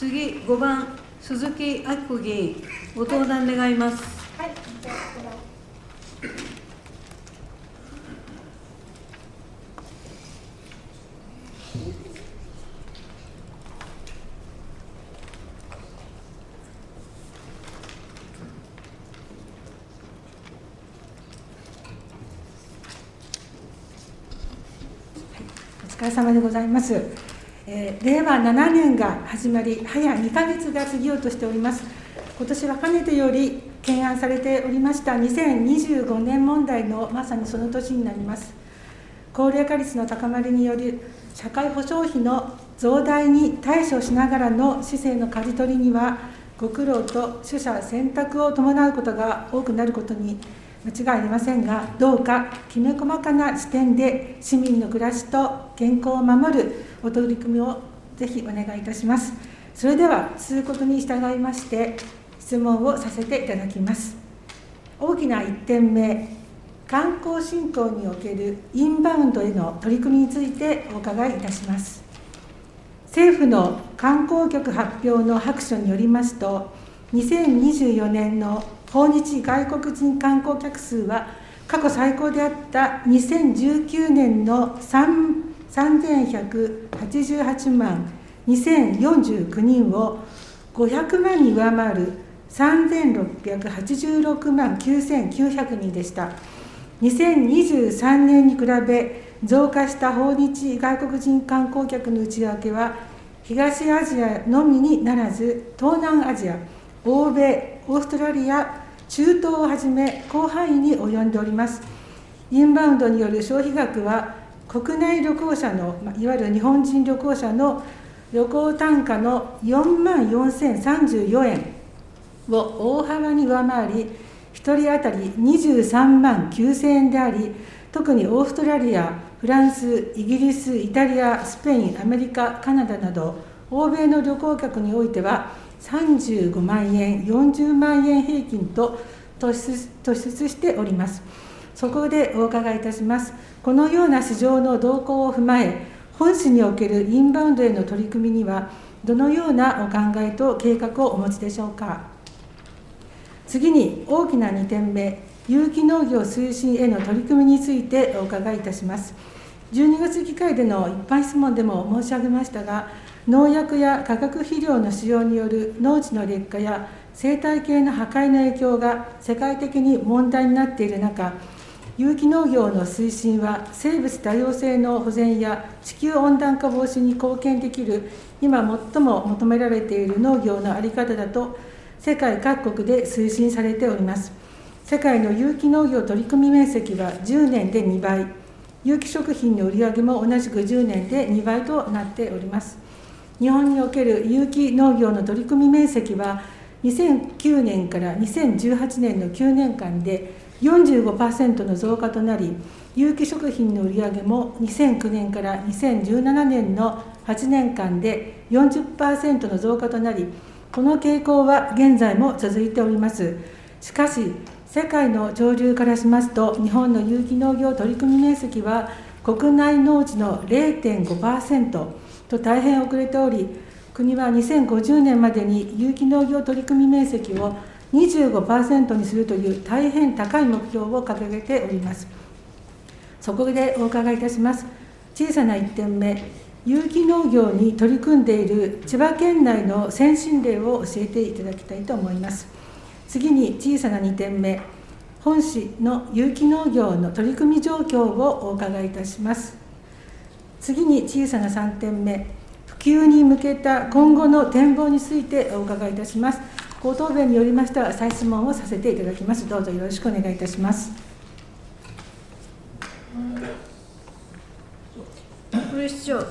次、5番、鈴木明子議員、ご登壇願います。 はい。 お疲れ様でございます。令和7年が始まり、早2ヶ月が過ぎようとしております。今年はかねてより懸案されておりました2025年問題のまさにその年になります。高齢化率の高まりにより、社会保障費の増大に対処しながらの市政の舵取りには、ご苦労と取捨選択を伴うことが多くなることに間違いありませんが、どうかきめ細かな視点で市民の暮らしと健康を守るお取り組みをぜひお願いいたします。それでは通告に従いまして質問をさせていただきます。大きな1点目、観光振興におけるインバウンドへの取り組みについてお伺いいたします。政府の観光局発表の白書によりますと、2024年の訪日外国人観光客数は過去最高であった2019年の3188万2049人を500万に上回る3686万9900人でした。2023年に比べ増加した訪日外国人観光客の内訳は、東アジアのみにならず、東南アジア、欧米、オーストラリア、中東をはじめ広範囲に及んでおります。インバウンドによる消費額は、国内旅行者の、いわゆる日本人旅行者の旅行単価の4万4034円を大幅に上回り、1人当たり23万9000円であり、特にオーストラリア、フランス、イギリス、イタリア、スペイン、アメリカ、カナダなど、欧米の旅行客においては、35万円、40万円平均と突出しております。そこでお伺いいたします。このような市場の動向を踏まえ、本市におけるインバウンドへの取り組みには、どのようなお考えと計画をお持ちでしょうか。次に大きな2点目、有機農業推進への取り組みについてお伺いいたします。12月議会での一般質問でも申し上げましたが、農薬や化学肥料の使用による農地の劣化や生態系の破壊の影響が世界的に問題になっている中、有機農業の推進は生物多様性の保全や地球温暖化防止に貢献できる今最も求められている農業の在り方だと世界各国で推進されております。世界の有機農業取り組み面積は10年で2倍、有機食品の売上も同じく10年で2倍となっております。日本における有機農業の取り組み面積は2009年から2018年の9年間で 45% の増加となり、有機食品の売上も2009年から2017年の8年間で 40% の増加となり、この傾向は現在も続いております。しかし、世界の潮流からしますと、日本の有機農業取り組み面積は国内農地の 0.5% と大変遅れており、国は2050年までに有機農業取り組み面積を 25% にするという大変高い目標を掲げております。そこでお伺いいたします。小さな1点目、有機農業に取り組んでいる千葉県内の先進例を教えていただきたいと思います。次に小さな2点目、本市の有機農業の取り組み状況をお伺いいたします。次に小さな3点目、普及に向けた今後の展望についてお伺いいたします。ご答弁によりましたら再質問をさせていただきます。どうぞよろしくお願いいたします。 古井市長。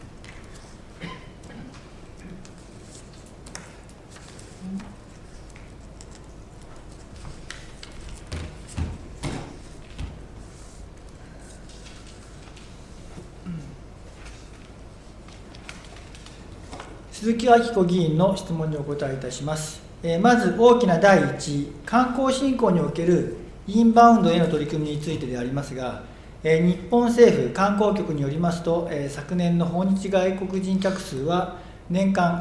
鈴木明子議員の質問にお答えいたします。まず大きな第一、観光振興におけるインバウンドへの取り組みについてでありますが、日本政府観光局によりますと、昨年の訪日外国人客数は年間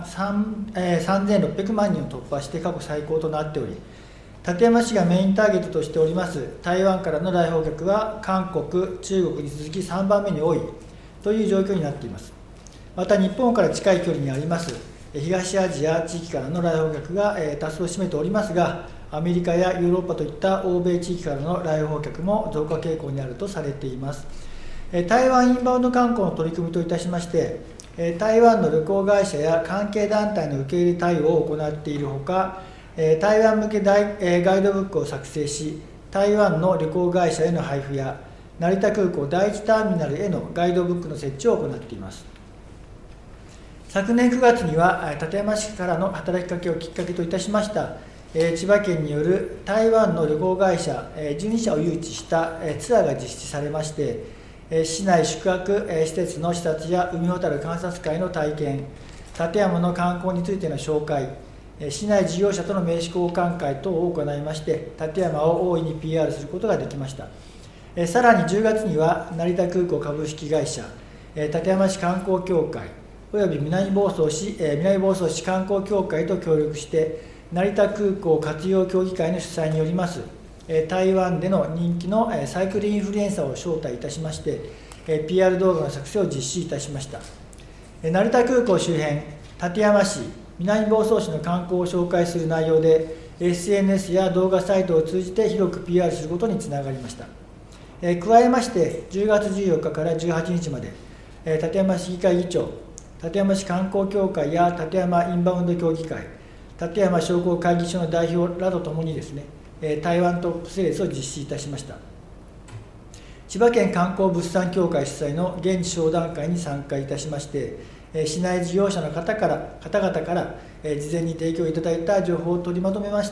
3600万人を突破して過去最高となっており、館山市がメインターゲットとしております台湾からの来訪客は韓国、中国に続き3番目に多いという状況になっています。また日本から近い距離にあります東アジア地域からの来訪客が多数を占めておりますが、アメリカやヨーロッパといった欧米地域からの来訪客も増加傾向にあるとされています。台湾インバウンド観光の取り組みといたしまして、台湾の旅行会社や関係団体の受け入れ対応を行っているほか、台湾向けガイドブックを作成し、台湾の旅行会社への配布や成田空港第一ターミナルへのガイドブックの設置を行っています。昨年9月には館山市からの働きかけをきっかけといたしました千葉県による台湾の旅行会社12社を誘致したツアーが実施されまして、市内宿泊施設の視察や海ほたる観察会の体験、館山の観光についての紹介、市内事業者との名刺交換会等を行いまして、館山を大いに PR することができました。さらに10月には成田空港株式会社、館山市観光協会および南房総市観光協会と協力して成田空港活用協議会の主催によります台湾での人気のサイクルインフルエンサーを招待いたしまして PR 動画の作成を実施いたしました。成田空港周辺、館山市、南房総市の観光を紹介する内容で SNS や動画サイトを通じて広く PR することにつながりました。加えまして10月14日から18日まで館山市議会議長、館山市観光協会や館山インバウンド協議会、館山商工会議所の代表らとともにですね、台湾トップセールスを実施いたしました。千葉県観光物産協会主催の現地商談会に参加いたしまして、市内事業者の方々から事前に提供いただいた情報を取りまとめました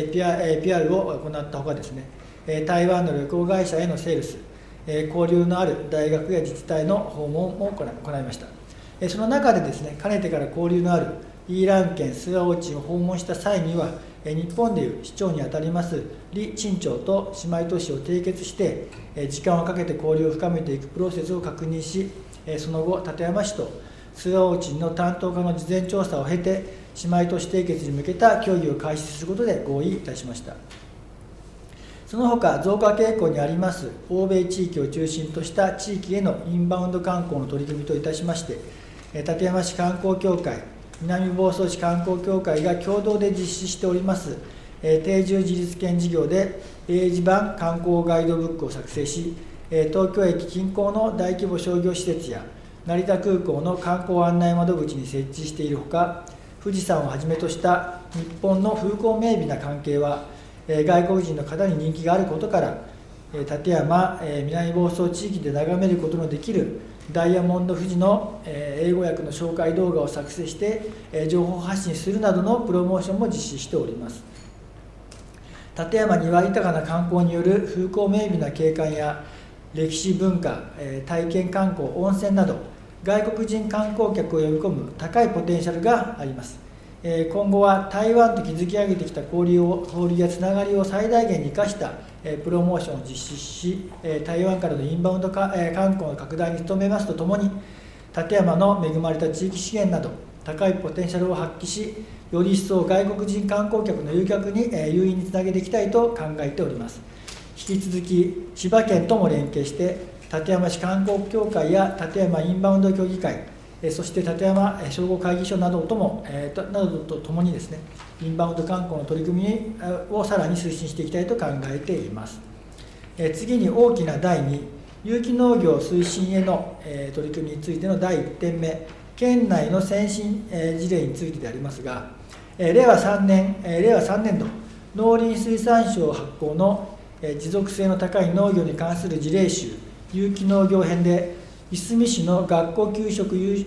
PR を行ったほかですね、台湾の旅行会社へのセールス、交流のある大学や自治体の訪問も行いました。その中でですね、かねてから交流のあるイーラン県スアオチンを訪問した際には、日本でいう市長にあたります李陳長と姉妹都市を締結して、時間をかけて交流を深めていくプロセスを確認し、その後、館山市とスアオチンの担当課の事前調査を経て、姉妹都市締結に向けた協議を開始することで合意いたしました。その他、増加傾向にあります欧米地域を中心とした地域へのインバウンド観光の取り組みといたしまして、館山市観光協会、南房総市観光協会が共同で実施しております定住自立権事業で英字版観光ガイドブックを作成し、東京駅近郊の大規模商業施設や成田空港の観光案内窓口に設置しているほか、富士山をはじめとした日本の風光明媚な関係は外国人の方に人気があることから、館山、南房総地域で眺めることのできるダイヤモンド富士の英語訳の紹介動画を作成して情報発信するなどのプロモーションも実施しております。館山には豊かな観光による風光明媚な景観や歴史文化、体験観光、温泉など外国人観光客を呼び込む高いポテンシャルがあります。今後は台湾と築き上げてきた交流やつながりを最大限に生かしたプロモーションを実施し、台湾からのインバウンド観光の拡大に努めますとともに、館山の恵まれた地域資源など高いポテンシャルを発揮し、より一層外国人観光客の誘引につなげていきたいと考えております。引き続き千葉県とも連携して館山市観光協会や館山インバウンド協議会、そして館山商工会議所などとともにですね、インバウンド観光の取り組みをさらに推進していきたいと考えています。次に大きな第2、有機農業推進への取り組みについての第1点目、県内の先進事例についてでありますが、令和3年度農林水産省発行の持続性の高い農業に関する事例集有機農業編で、いすみ市の学校給食有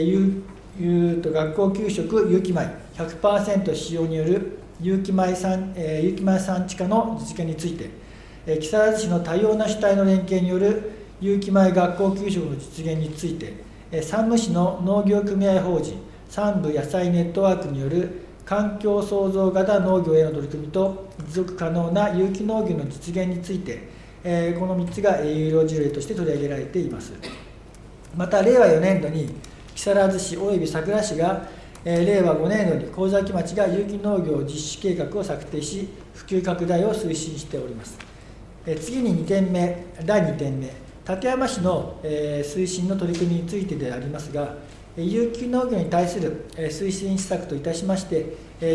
機米 100% 使用による有機米産地化の実現について、木更津市の多様な主体の連携による有機米学校給食の実現について、山武市の農業組合法人山武野菜ネットワークによる環境創造型農業への取り組みと持続可能な有機農業の実現について、この3つが有料事例として取り上げられています。また令和4年度に木更津市および佐倉市が令和5年度に神崎町が有機農業実施計画を策定し、普及拡大を推進しております。次に2点目、第2点目、館山市の推進の取り組みについてでありますが、有機農業に対する推進施策といたしまして、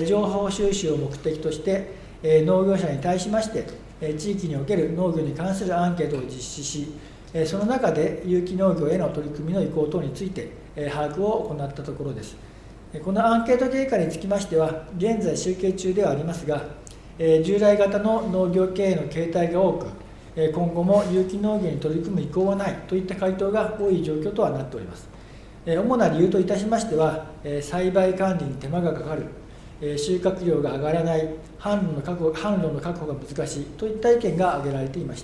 情報収集を目的として、農業者に対しまして、地域における農業に関するアンケートを実施し、その中で有機農業への取り組みの意向等について把握を行ったところです。このアンケート結果につきましては、現在集計中ではありますが、従来型の農業経営の形態が多く、今後も有機農業に取り組む意向はないといった回答が多い状況とはなっております。主な理由といたしましては、栽培管理に手間がかかる、収穫量が上がらない、販路の確保が難しいといった意見が挙げられていました。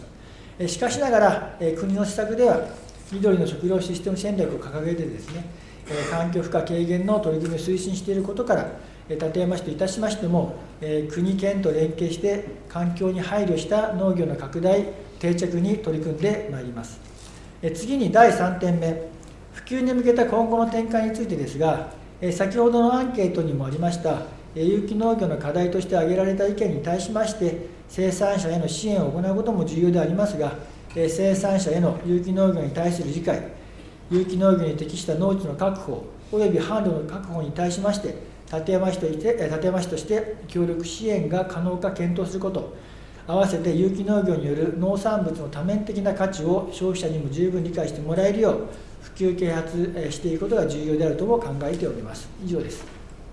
しかしながら、国の施策では、緑の食料システム戦略を掲げてですね、環境負荷軽減の取り組みを推進していることから、館山市といたしましても、国県と連携して環境に配慮した農業の拡大定着に取り組んでまいります。次に第3点目、普及に向けた今後の展開についてですが、先ほどのアンケートにもありました有機農業の課題として挙げられた意見に対しまして生産者への支援を行うことも重要でありますが、生産者への有機農業に対する理解、有機農業に適した農地の確保および販路の確保に対しまして館山市として協力支援が可能か検討すること、合わせて有機農業による農産物の多面的な価値を消費者にも十分理解してもらえるよう普及啓発していくことが重要であるとも考えております。以上です。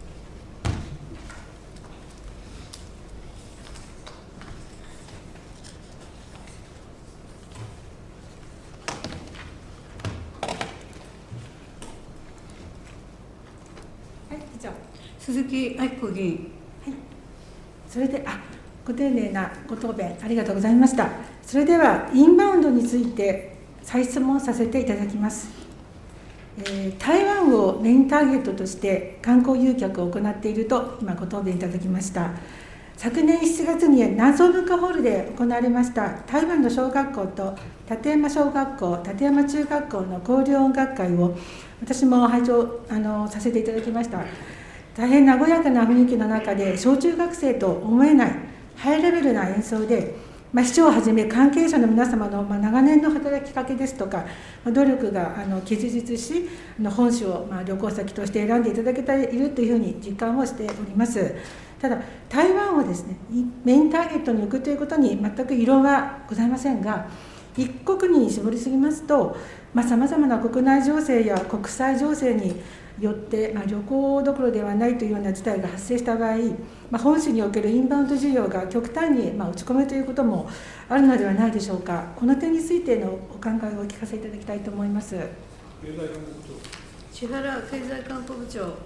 鈴木明子議員。 はい、それでご丁寧なご答弁ありがとうございました。それではインバウンドについて再質問させていただきます。台湾をメインターゲットとして観光誘客を行っていると今ご答弁いただきました。昨年7月に南総文化ホールで行われました台湾の小学校と館山小学校、館山中学校の交流音楽会を私も拝聴させていただきました。大変和やかな雰囲気の中で小中学生と思えないハイレベルな演奏で、市長をはじめ関係者の皆様の長年の働きかけですとか努力が結実し本市を旅行先として選んでいただけているというふうに実感をしております。ただ台湾をですねメインターゲットに置くということに全く異論はございませんが、一国に絞りすぎますとさまざまな国内情勢や国際情勢によって、旅行どころではないというような事態が発生した場合、本市におけるインバウンド需要が極端に落ち込むということもあるのではないでしょうか。この点についてのお考えをお聞かせいただきたいと思います。 経済観光部長。千原経済観光部長。 はい、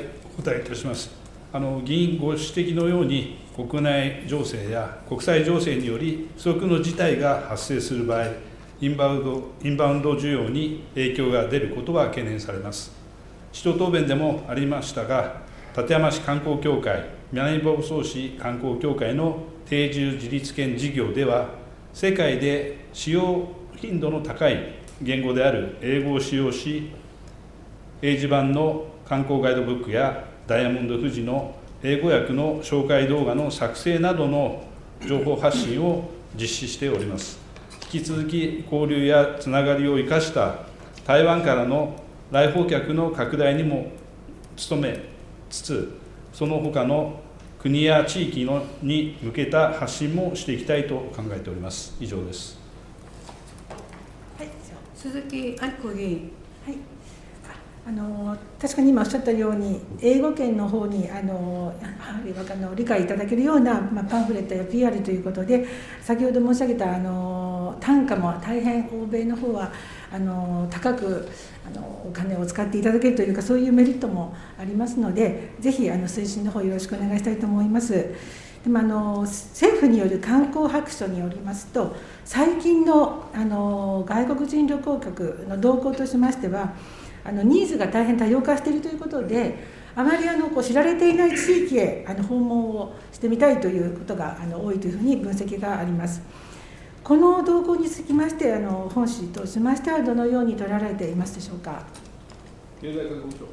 お答えいたします。議員ご指摘のように、国内情勢や国際情勢により不測の事態が発生する場合、インバウンド需要に影響が出ることは懸念されます。市長答弁でもありましたが、館山市観光協会、南房総市観光協会の定住自立権事業では、世界で使用頻度の高い言語である英語を使用し、英字版の観光ガイドブックやダイヤモンド富士の英語訳の紹介動画の作成などの情報発信を実施しております。引き続き交流やつながりを生かした台湾からの来訪客の拡大にも努めつつ、その他の国や地域に向けた発信もしていきたいと考えております。以上です。 はい、 鈴木明子議員。 はい、確かに今おっしゃったように英語圏の方に理解いただけるような、パンフレットや PR ということで、先ほど申し上げた単価も大変欧米の方は高くお金を使っていただけるというか、そういうメリットもありますので、ぜひ推進の方よろしくお願いしたいと思います。でも政府による観光白書によりますと、最近の外国人旅行客の動向としましては、ニーズが大変多様化しているということで、あまり知られていない地域へ訪問をしてみたいということが多いというふうに分析があります。この動向につきまして本市としましてはどのように取られていますでしょうか。 経済観光庁。 千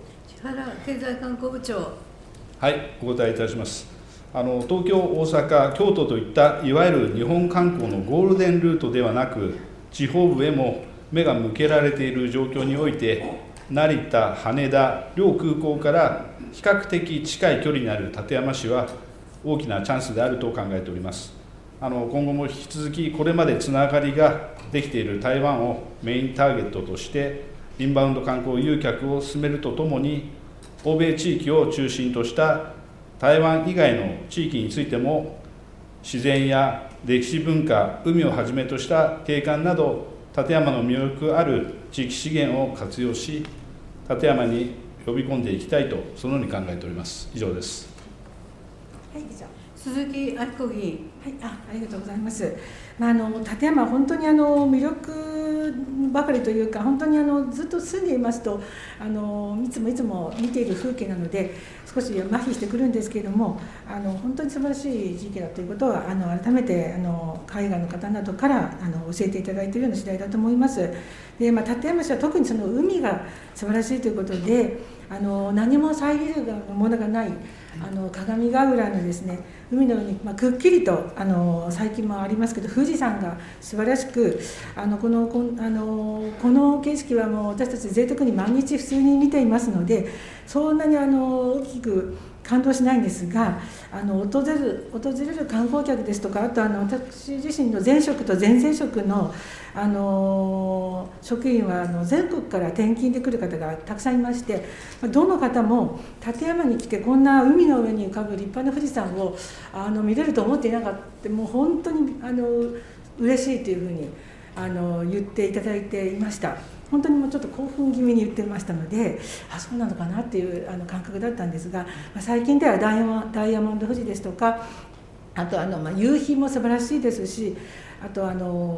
原経済観光部長。 はい、お答えいたします。東京、大阪、京都といったいわゆる日本観光のゴールデンルートではなく、地方部へも目が向けられている状況において、成田、羽田両空港から比較的近い距離にある館山市は大きなチャンスであると考えております。今後も引き続きこれまでつながりができている台湾をメインターゲットとしてインバウンド観光誘客を進めるとともに、欧米地域を中心とした台湾以外の地域についても自然や歴史文化、海をはじめとした景観など館山の魅力ある地域資源を活用し、館山に呼び込んでいきたいとそのように考えております。以上です。 はい、以上。 鈴木明子議員。 はい、ありがとうございます。館山は本当に魅力ばかりというか、本当にずっと住んでいますといつも見ている風景なので、少し麻痺してくるんですけれども、本当に素晴らしい地域だということは改めて海外の方などから教えていただいているような次第だと思います。で、館山市は特にその海が素晴らしいということで、何も遮るものがない鏡ヶ浦のですね、海の上に、くっきりと最近もありますけど富士山が素晴らしく、この景色はもう私たち贅沢に毎日普通に見ていますので、そんなに大きく感動しないんですが、訪れる観光客ですとか、あと私自身の前職と前々職の職員は全国から転勤で来る方がたくさんいまして、どの方も館山に来てこんな海の上に浮かぶ立派な富士山を見れると思っていなかった、もう本当に嬉しいというふうに言っていただいていました。本当にもうちょっと興奮気味に言ってましたので、そうなのかなっていう感覚だったんですが、最近ではダイヤモンド富士ですとか、あと夕日も素晴らしいですし、あと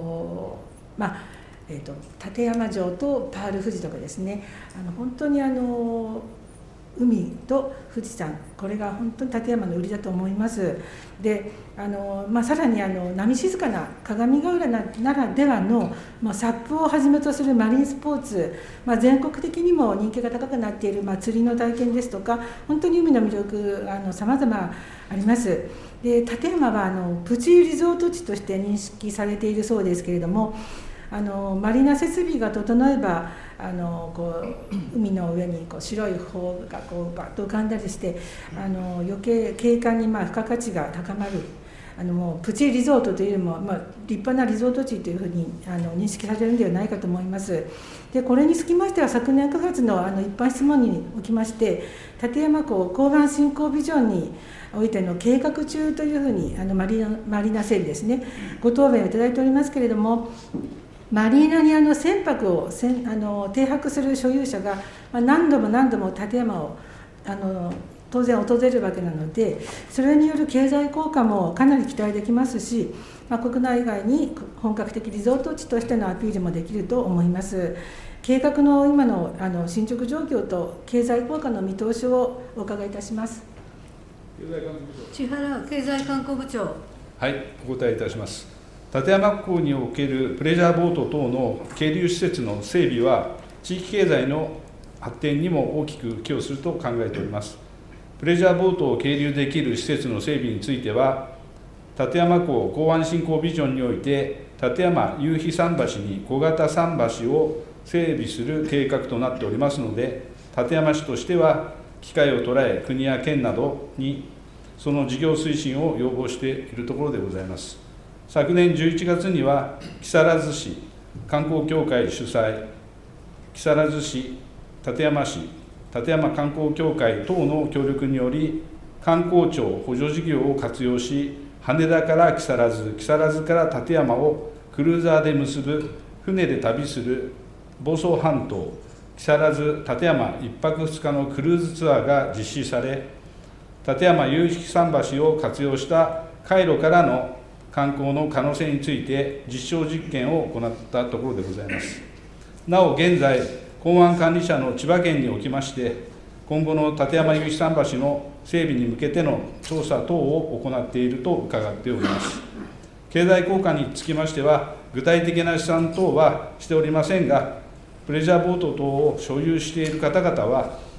館山城とパール富士とかですね、本当に海と富士山、これが本当に館山の売りだと思います。でさらに波静かな鏡ヶ浦ならではの、サップをはじめとするマリンスポーツ、全国的にも人気が高くなっている、釣りの体験ですとか、本当に海の魅力さまざまあります。で、館山はプチリゾート地として認識されているそうですけれども、マリーナ設備が整えば海の上に白い帆がバッと浮かんだりして、余計景観に付加価値が高まる、もうプチリゾートというよりも、立派なリゾート地というふうに認識されるのではないかと思います。で、これにつきましては昨年9月の一般質問におきまして、館山港港湾振興ビジョンにおいての計画中というふうにマリーナ整備ですね、ご答弁をいただいておりますけれども、マリーナに船舶を停泊する所有者が何度も館山を当然訪れるわけなので、それによる経済効果もかなり期待できますし、国内外に本格的リゾート地としてのアピールもできると思います。計画の今の進捗状況と経済効果の見通しをお伺いいたします。 千原経済観光部長。 はい、お答えいたします。館山港におけるプレジャーボート等の係留施設の整備は、地域経済の発展にも大きく寄与すると考えております。プレジャーボートを係留できる施設の整備については、館山港港湾振興ビジョンにおいて、館山夕日桟橋に小型桟橋を整備する計画となっておりますので、館山市としては、機会を捉え、国や県などにその事業推進を要望しているところでございます。昨年11月には、木更津市観光協会主催、木更津市、館山市、館山観光協会等の協力により、観光庁補助事業を活用し、羽田から木更津、木更津から館山をクルーザーで結ぶ船で旅する房総半島、木更津、館山1泊2日のクルーズツアーが実施され、館山夕日桟橋を活用した海路からの観光の可能性について実証実験を行ったところでございます。なお現在、港湾管理者の千葉県におきまして、今後の館山夕日桟橋の整備に向けての調査等を行っていると伺っております。経済効果につきましては、具体的な試算等はしておりませんが、プレジャーボート等を所有している方々は、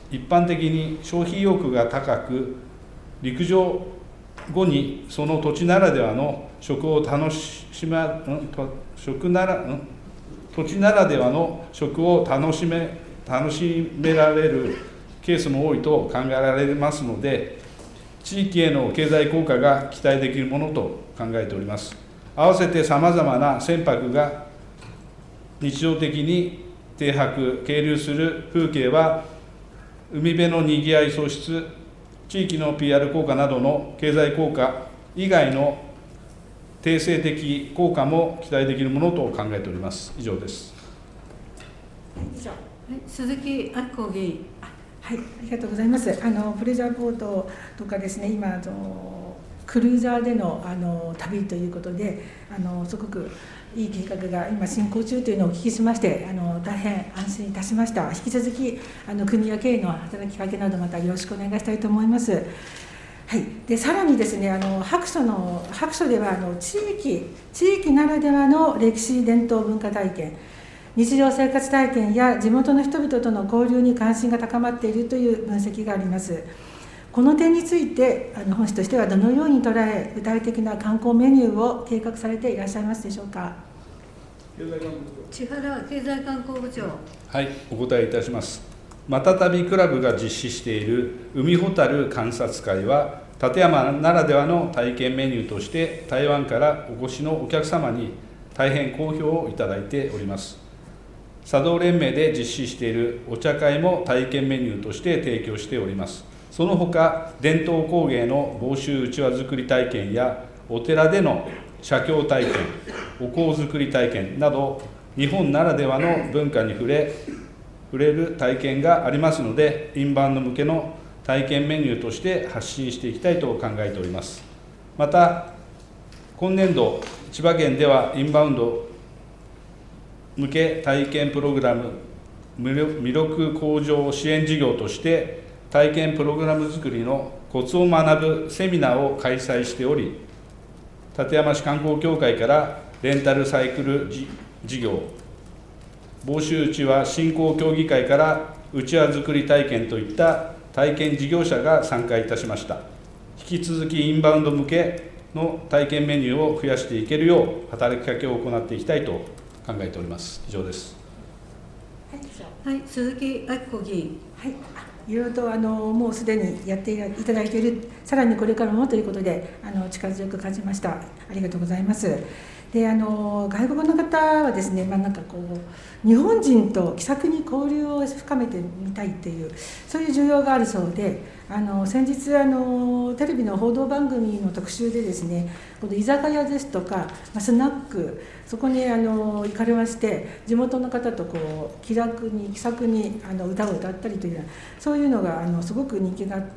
一般的に消費意欲が高く、陸上後にその土地ならではの食を楽しめられるケースも多いと考えられますので、地域への経済効果が期待できるものと考えております。合わせてさまざまな船舶が日常的に停泊、係留する風景は、海辺のにぎわい創出、地域の PR 効果などの経済効果以外の定性的効果も期待できるものと考えております。以上です。 鈴木明子議員。 はい、ありがとうございます。プレジャーボートとかですね、今クルーザーでの旅ということで、すごくいい計画が今進行中というのをお聞きしまして、大変安心いたしました。引き続き国や県の働きかけなどまたよろしくお願いしたいと思います。はい、でさらにですね、白書では地域ならではの歴史伝統文化体験、日常生活体験や地元の人々との交流に関心が高まっているという分析があります。この点について本市としてはどのように捉え、具体的な観光メニューを計画されていらっしゃいますでしょうか。 千原経済観光部長。 はい、お答えいたします。またたびクラブが実施している海ほたる観察会は、館山ならではの体験メニューとして台湾からお越しのお客様に大変好評をいただいております。茶道連盟で実施しているお茶会も体験メニューとして提供しております。その他、伝統工芸の房州うちわ作り体験やお寺での写経体験、お香作り体験など、日本ならではの文化に触れる体験がありますので、インバウンド向けの体験メニューとして発信していきたいと考えております。また、今年度、千葉県ではインバウンド向け体験プログラム魅力向上支援事業として、体験プログラム作りのコツを学ぶセミナーを開催しており、館山市観光協会からレンタルサイクル事業、房州うちわ振興協議会からうちわ作り体験といった体験事業者が参加いたしました。引き続きインバウンド向けの体験メニューを増やしていけるよう働きかけを行っていきたいと考えております。以上です。 はい、鈴木明子議員。 はい、いろいろともうすでにやっていただいている、さらにこれからもということで力強く感じました。ありがとうございます。で外国の方はですね、なんか日本人と気さくに交流を深めてみたいっていう、そういう需要があるそうで、先日テレビの報道番組の特集でですね、この居酒屋ですとかスナック、そこに行かれまして、地元の方と気さくに歌を歌ったりという、そういうのがすごく人気があって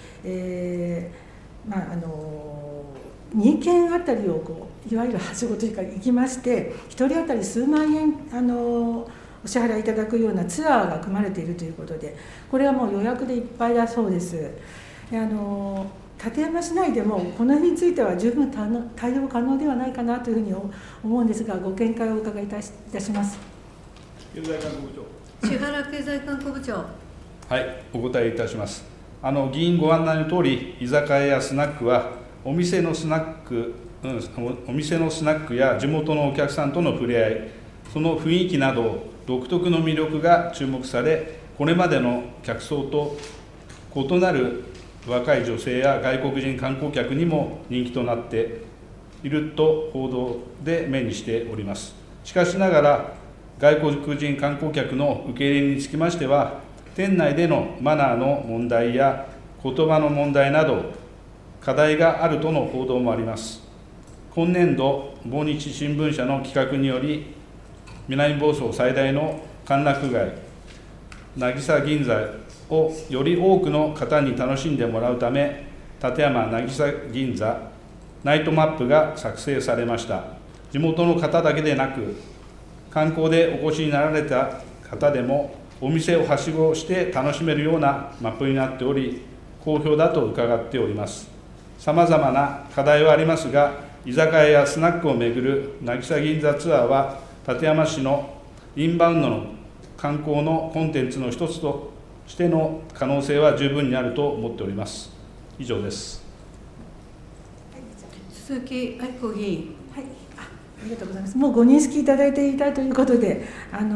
、2軒あたりをいわゆるはしごというか行きまして、1人当たり数万円お支払いいただくようなツアーが組まれているということで、これはもう予約でいっぱいだそうです。館山市内でもこの辺については十分対応可能ではないかなというふうに思うんですが、ご見解をお伺いいたします。 経済観光部長。 千原経済観光部長。 はい、お答えいたします。議員ご案内のとおり、居酒屋やスナックはお店のスナックや地元のお客さんとの触れ合い、その雰囲気など独特の魅力が注目され、これまでの客層と異なる若い女性や外国人観光客にも人気となっていると報道で目にしております。しかしながら、外国人観光客の受け入れにつきましては、店内でのマナーの問題や言葉の問題など課題があるとの報道もあります。今年度、防日新聞社の企画により、南房総最大の歓楽街、渚銀座をより多くの方に楽しんでもらうため、館山渚銀座ナイトマップが作成されました。地元の方だけでなく、観光でお越しになられた方でも、お店をはしごして楽しめるようなマップになっており、好評だと伺っております。さまざまな課題はありますが、居酒屋やスナックを巡る渚銀座ツアーは、館山市のインバウンドの観光のコンテンツの一つとしての可能性は十分にあると思っております。以上です。 鈴木明子議員。 はい、ありがとうございます。もうご認識いただいていたということで、私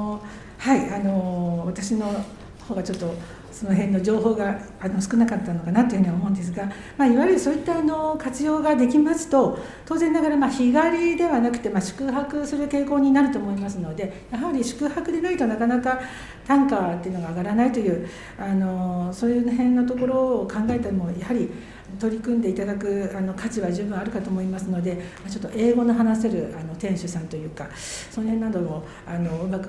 の方がちょっとその辺の情報が少なかったのかなというふうに思うんですが、いわゆるそういった活用ができますと、当然ながら日帰りではなくて宿泊する傾向になると思いますので、やはり宿泊でないとなかなか単価っていうのが上がらないというそういう辺のところを考えてもやはり取り組んでいただく価値は十分あるかと思いますので、ちょっと英語の話せる店主さんというか、その辺などをうまく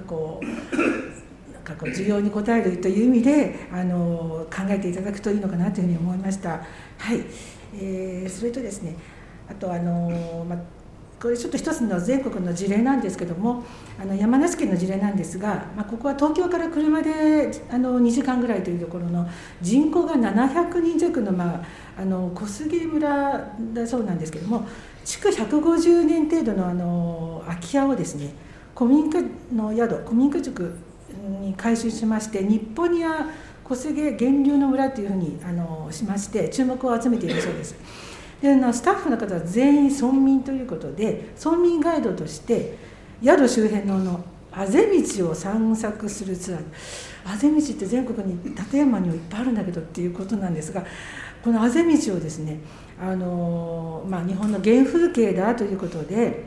需要に応えるという意味で考えていただくといいのかなというふうに思いました。はい、それとですね、あとこれちょっと一つの全国の事例なんですけども、山梨県の事例なんですが、ここは東京から車で2時間ぐらいというところの人口が700人弱の小杉村だそうなんですけども、築150年程度の空き家をですね、古民家の宿、古民家塾に改修しまして、日本には小菅源流の村というふうにしまして注目を集めているそうです。でスタッフの方は全員村民ということで、村民ガイドとして宿周辺のあぜ道を散策するツアー、あぜ道って全国に立山にはいっぱいあるんだけどっていうことなんですが、このあぜ道をですね、日本の原風景だということで、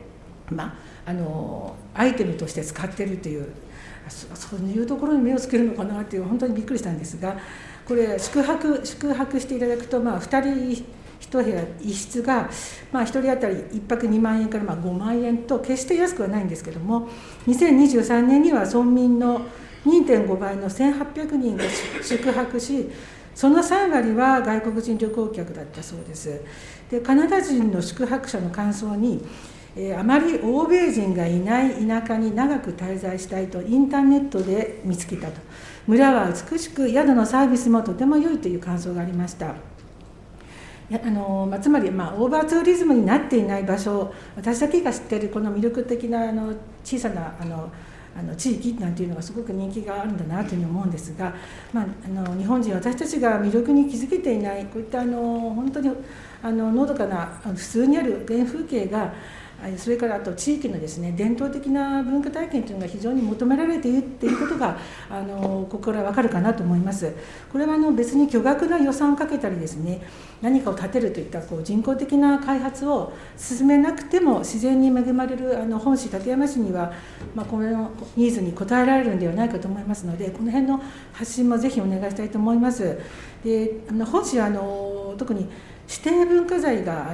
アイテムとして使っているという、そういうところに目をつけるのかなっていう、本当にびっくりしたんですが、これ宿泊していただくと、2人1部屋1室が、1人当たり1泊2万円から5万円と決して安くはないんですけども、2023年には村民の 2.5 倍の1800人が宿泊し、その3割は外国人旅行客だったそうです。でカナダ人の宿泊者の感想に、あまり欧米人がいない田舎に長く滞在したいとインターネットで見つけたと、村は美しく宿のサービスもとても良いという感想がありました。つまり、オーバーツーリズムになっていない場所、私だけが知っているこの魅力的な小さな地域なんていうのがすごく人気があるんだなというふうに思うんですが、日本人、私たちが魅力に気づけていないこういった本当にのどかな普通にある原風景が、それからあと地域のですね、伝統的な文化体験というのが非常に求められているということがここから分かるかなと思います。これは別に巨額な予算をかけたりですね、何かを建てるといった人工的な開発を進めなくても自然に恵まれる本市館山市には、このニーズに応えられるのではないかと思いますので、この辺の発信もぜひお願いしたいと思います。で本市は特に指定文化財が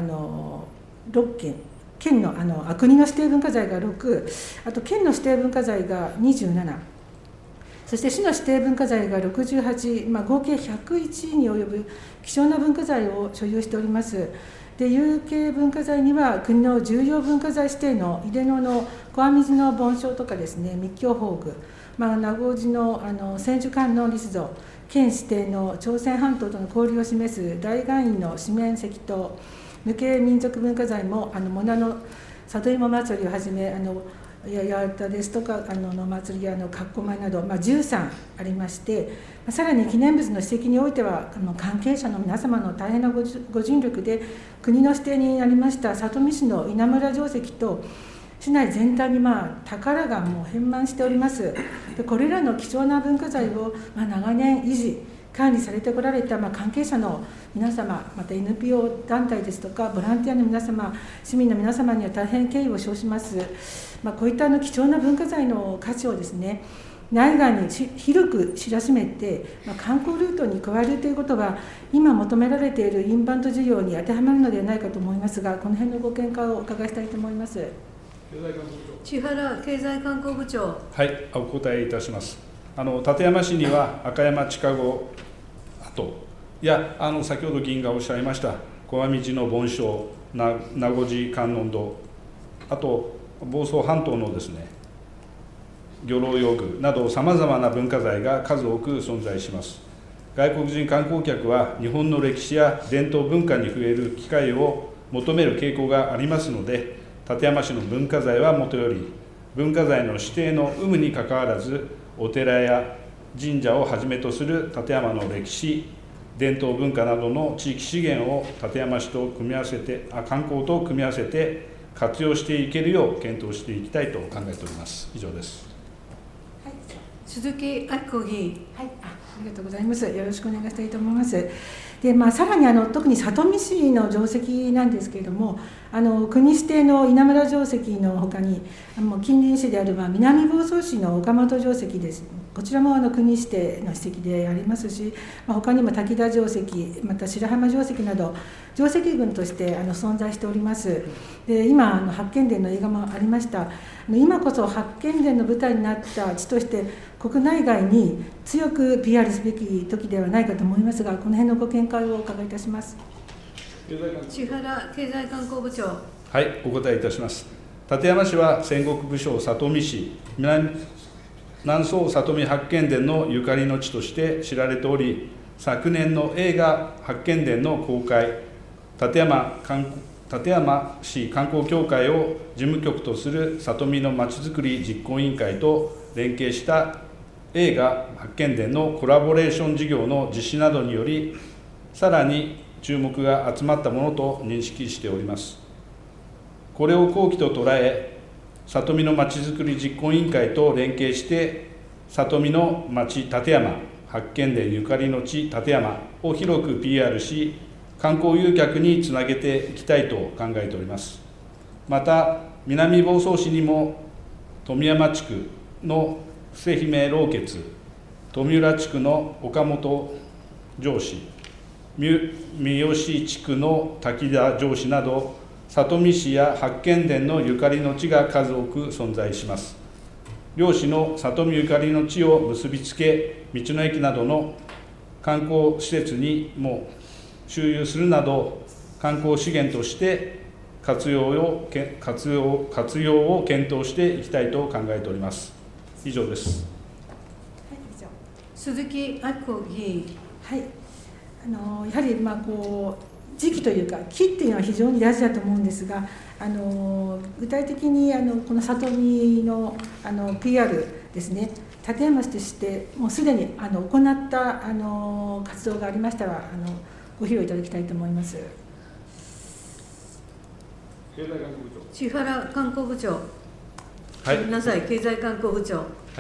6件、県の国の指定文化財が6、あと県の指定文化財が27、そして市の指定文化財が68、合計101に及ぶ希少な文化財を所有しております。で有形文化財には国の重要文化財指定の出野の小網寺の梵鐘とかですね、密教法具、名護寺の千手観音立像、県指定の朝鮮半島との交流を示す大岩院の四面石塔、無形民族文化財もモナの里芋祭りをはじめ八幡ですとかの祭りやかっこ舞など、13ありまして、さらに記念物の史跡においては関係者の皆様の大変なご尽力で国の指定になりました里見市の稲村城跡と市内全体に宝がもう遍満しております。でこれらの貴重な文化財を長年維持管理されてこられた関係者の皆様、また NPO 団体ですとかボランティアの皆様、市民の皆様には大変敬意を表します。こういった貴重な文化財の価値をですね、内外に広く知らしめて、観光ルートに加えるということは今求められているインバウンド需要に当てはまるのではないかと思いますが、この辺のご見解をお伺いしたいと思います。 千原経済観光部長。 はい、お答えいたします。館山市には赤山地下壕跡や先ほど議員がおっしゃいました小網寺の梵鐘、名護寺観音堂、あと房総半島のですね漁労用具などさまざまな文化財が数多く存在します。外国人観光客は日本の歴史や伝統文化に触れる機会を求める傾向がありますので、館山市の文化財はもとより文化財の指定の有無にかかわらずお寺や神社をはじめとする館山の歴史、伝統文化などの地域資源を館山市と組み合わせて、観光と組み合わせて活用していけるよう検討していきたいと考えております。以上です。 はい、 鈴木明子議員。 はい、ありがとうございます。よろしくお願いしたいと思います。で、さらに特に里見市の城跡なんですけれども、国指定の稲村城跡のほかに、近隣市である南房総市の岡本城跡です。こちらも国指定の史跡でありますし、他にも滝田城跡、また白浜城跡など、城跡群として存在しております。で、今、八犬伝の映画もありました。今こそ八犬伝の舞台になった地として、国内外に強く PR すべき時ではないかと思いますが、この辺のご見解をお伺いいたします。 千原経済観光部長。 はい、お答えいたします。館山市は戦国武将里見氏、南総里見八犬伝のゆかりの地として知られており、昨年の映画八犬伝の公開、館山市観光協会を事務局とする里見のまちづくり実行委員会と連携した映画八犬伝のコラボレーション事業の実施などにより、さらに注目が集まったものと認識しております。これを好機と捉え、里見のまちづくり実行委員会と連携して、里見の町館山、八犬伝ゆかりの地館山を広く PR し、観光誘客につなげていきたいと考えております。また、南房総市にも富山地区の伏姫老穴、富浦地区の岡本城址、三好地区の滝田城址など、里見市や八犬伝のゆかりの地が数多く存在します。両市の里見ゆかりの地を結びつけ、道の駅などの観光施設にも周遊するなど、観光資源として活用を検討していきたいと考えております。以上です。 はい、以上。 鈴木明子議員。 はい、やはり時期というか期っていうのは非常に大事だと思うんですが、具体的にこの里見のPR ですね、館山市としてもうすでに行った活動がありましたらご披露いただきたいと思います。 千原観光部長。 はい。 ごめんなさい、経済観光部長。 はい、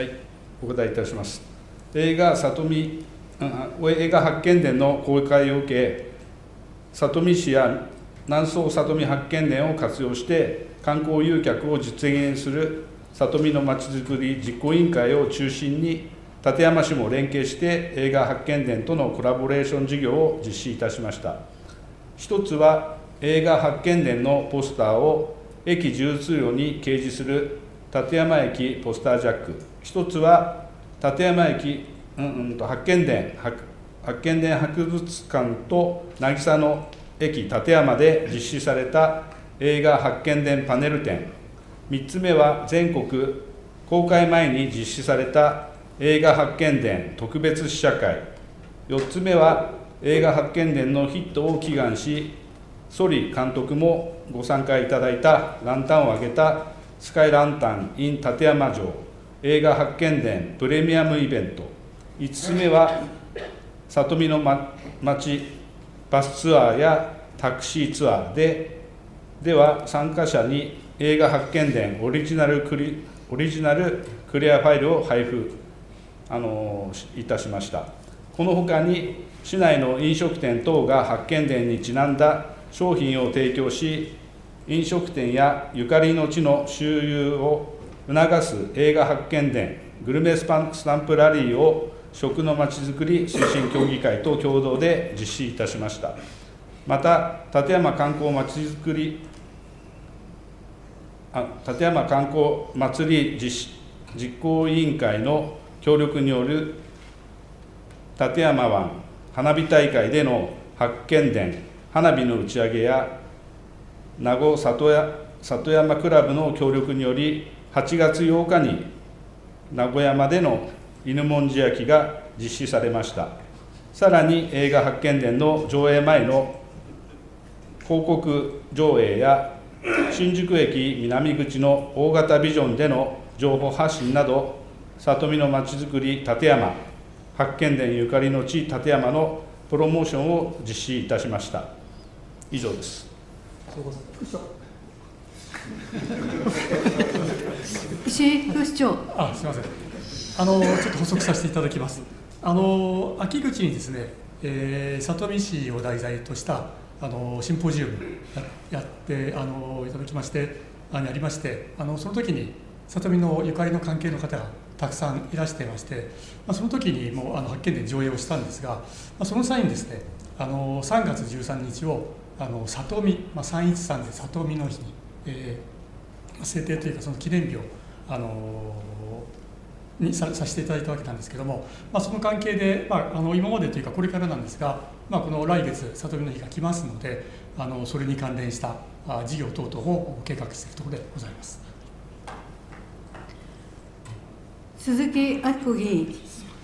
お答えいたします。映画八犬伝の公開を受け、里見市や南総里見八犬伝を活用して観光誘客を実現する里見のまちづくり実行委員会を中心に、館山市も連携して映画八犬伝とのコラボレーション事業を実施いたしました。一つは映画八犬伝のポスターを駅10通路に掲示する館山駅ポスタージャック、一つは館山駅八犬伝博物館と渚の駅館山で実施された映画八犬伝パネル展、3つ目は全国公開前に実施された映画八犬伝特別試写会、4つ目は映画八犬伝のヒットを祈願し、総理監督もご参加いただいたランタンを上げたスカイランタン in 館山城映画八犬伝プレミアムイベント、5つ目は里見の町バスツアーやタクシーツアーでは参加者に映画八犬伝オリジナルクリアファイルを配布いたしました。このほかに市内の飲食店等が八犬伝にちなんだ商品を提供し、飲食店やゆかりの地の周遊を促す映画八犬伝グルメスタンプラリーを食のまちづくり推進協議会と共同で実施いたしました。また、館山観光祭り実行委員会の協力による館山湾花火大会での八犬伝花火の打ち上げや名護里山クラブの協力により、8月8日に名古屋までの犬文字焼きが実施されました。さらに映画八犬伝の上映前の広告上映や新宿駅南口の大型ビジョンでの情報発信など、里見のまちづくり館山八犬伝ゆかりの地立山のプロモーションを実施いたしました。以上です。 石井副市長。 すみません。ちょっと補足させていただきます。秋口にですね、里見市を題材としたシンポジウムやっていただきまして、やりまして、その時に里見のゆかりの関係の方がたくさんいらしてまして、その時にもう八犬伝上映をしたんですが、その際にですね、3月13日を里見、313で里見の日に、制定というかその記念日をにさせていただいたわけなんですけども、その関係で、今までというかこれからなんですが、この来月里見の日が来ますので、それに関連した事業等々を計画しているところでございます。 鈴木明子議員。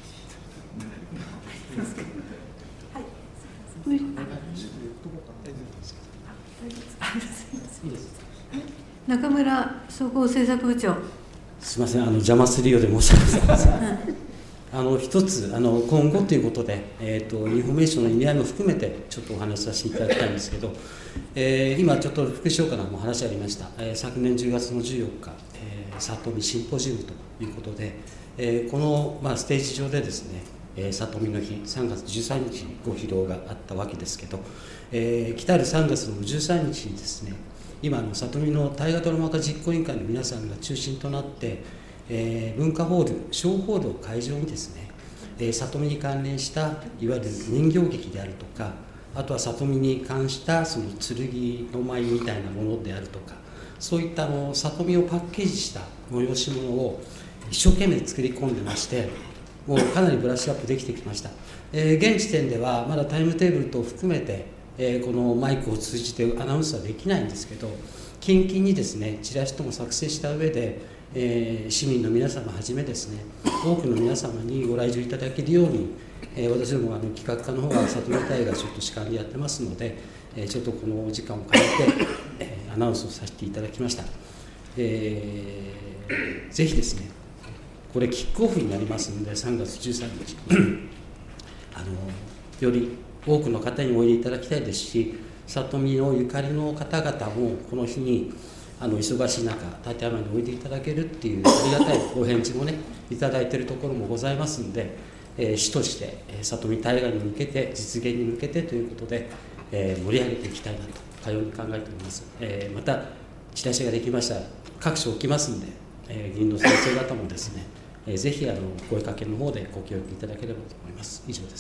中村総合政策部長。 すみません、邪魔するようで申し訳ございません。一つ今後ということで、インフォメーションの意味合いも含めてちょっとお話しさせていただきたいんですけど、今ちょっと副市長からも話ありました、昨年10月の14日、里見シンポジウムということで、この、ステージ上でですね、里見の日3月13日にご披露があったわけですけど、来たる3月の13日にですね、今里見の大河ドラマ化実行委員会の皆さんが中心となって、文化ホール小ホールを会場にですね、里見に関連したいわゆる人形劇であるとか、あとは里見に関したその剣の舞みたいなものであるとか、そういった里見をパッケージした催し物を一生懸命作り込んでまして、もうかなりブラッシュアップできてきました。現時点ではまだタイムテーブル等を含めてこのマイクを通じてアナウンスはできないんですけど、近々にですね、チラシとも作成した上で、市民の皆様はじめですね、多くの皆様にご来場いただけるように、私ども企画課の方は里見大がちょっと司会でやってますので、ちょっとこのお時間を借りて、アナウンスをさせていただきました。ぜひですね、これキックオフになりますので、3月13日より多くの方においでいただきたいですし、里見のゆかりの方々もこの日に忙しい中立山においでいただけるっていうありがたいお返事もねいただいているところもございますので、市として里見大河に向けて実現に向けてということで、盛り上げていきたいなとかように考えております。またチラシができましたら各所置きますので、議員の先生方もですね、ぜひ声かけの方でご協力いただければと思います。以上です。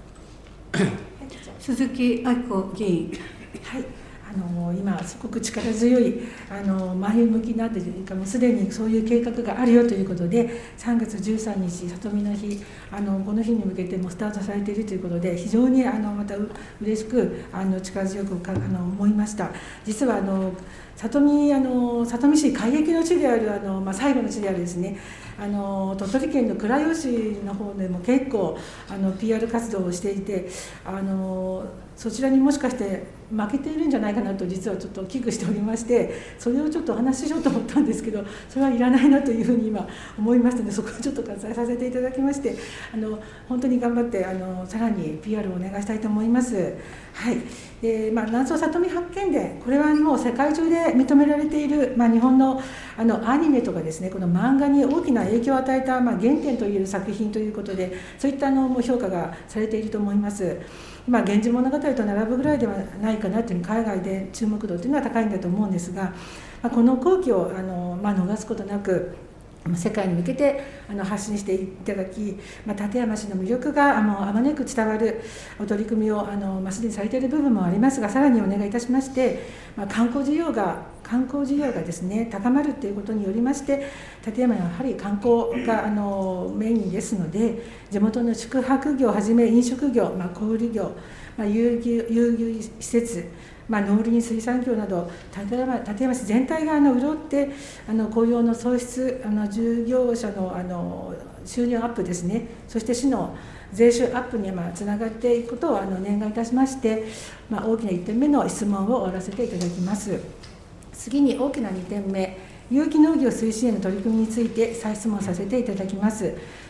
鈴木明子議員。 はい、今すごく力強い前向きなというか、もうすでにそういう計画があるよということで、3月13日里見の日この日に向けてもスタートされているということで、非常にまた嬉しく力強く思いました。実は里見市開駅の地である最後の地であるですね、鳥取県の倉吉の方でも結構PR 活動をしていて、そちらにもしかして負けているんじゃないかなと実はちょっと危惧しておりまして、それをちょっとお話ししようと思ったんですけど、それはいらないなというふうに今思いましたので、そこをちょっと割愛させていただきまして、本当に頑張ってさらに PR をお願いしたいと思います。はい。南総里見八犬伝、これはもう世界中で認められている、日本のアニメとかですね、この漫画に大きな影響を与えた、原点といえる作品ということで、そういったもう評価がされていると思います。源氏物語と並ぶぐらいではないかなという、海外で注目度というのは高いんだと思うんですが、この好機を逃すことなく世界に向けて発信していただき、館山市の魅力があまねく伝わるお取り組みをすでにされている部分もありますが、さらにお願いいたしまして、観光需要がですね高まるということによりまして、館山はやはり観光がメインですので、地元の宿泊業をはじめ飲食業、小売業、遊戯施設、農林水産業など館山市全体が潤って雇用の創出、従業者の収入アップですね、そして市の税収アップにつながっていくことを念願いたしまして、大きな1点目の質問を終わらせていただきます。次に大きな2点目、有機農業推進への取り組みについて再質問させていただきます。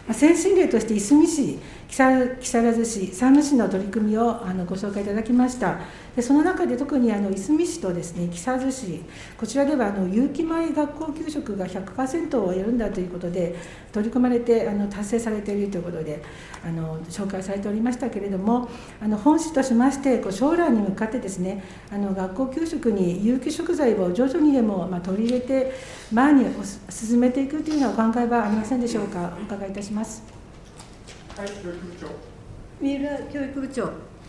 先進例としていすみ市、木更津市、山武市の取り組みをご紹介いただきました。でその中で特にいすみ市とですね、木更津市、こちらでは有機米学校給食が 100% をやるんだということで取り組まれて達成されているということで紹介されておりましたけれども、本市としまして将来に向かってですね、学校給食に有機食材を徐々にでも取り入れて前に進めていくというようなお考えはありませんでしょうか。お伺いいたします。 はい、教育部長。 三浦教育部長。